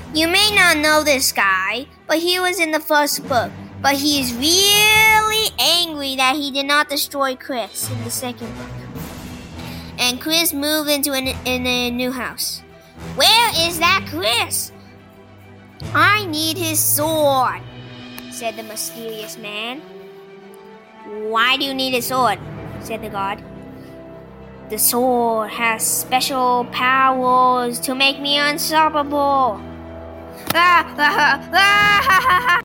You may not know this guy, but he was in the first book. But he is really angry that he did not destroy Chris in the second book. And Chris moved into a new house. Where is that Chris? I need his sword, said the mysterious man. Why do you need a sword? Said the god. The sword has special powers to make me unstoppable.